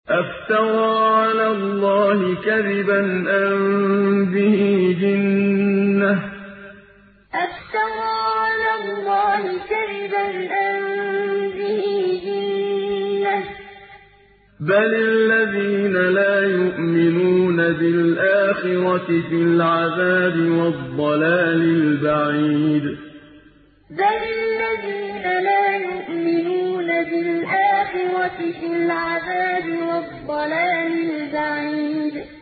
أَفْتَرَىٰ عَلَى اللَّهِ كَذِبًا أَم بِهِ جِنَّةٌ ۗ بَلِ الَّذِينَ لَا يُؤْمِنُونَ بِالْآخِرَةِ فِي الْعَذَابِ وَالضَّلَالِ الْبَعِيدِ بَلِ الَّذِينَ لَا يُؤْمِنُونَ بِالْآخِرَةِ فِي الْعَذَابِ وَالضَّلَالِ الْبَعِيدِ